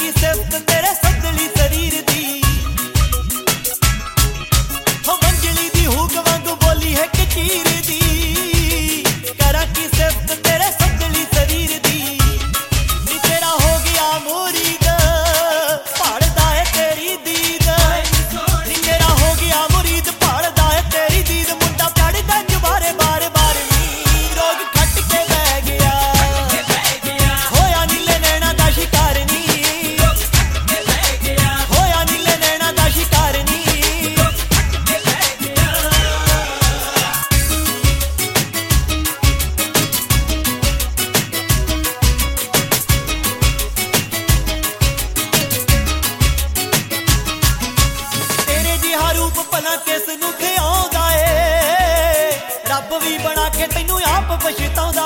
की सिफ्त तेरे संदली शरीर दी हो मंजली दी हुक वांगू बोली है कचीर दी करा की सिफ्त तेरे संदली शरीर दी नी तेरा हो गया मुरीद पढ़दा है तेरी दीद नी तेरा हो गया मुरीद पढ़दा है तेरी दीद मुंडा पढ़दा जुबारे बार बार नी रोग खट के बह गया होया नीले नैना दा शिकार नी होया नीले नैना दा शिकार नी तेरे जिहा रूप भला किस नूं धिआउंदा ए रब भी बना के तैनूं आप पछताउंदा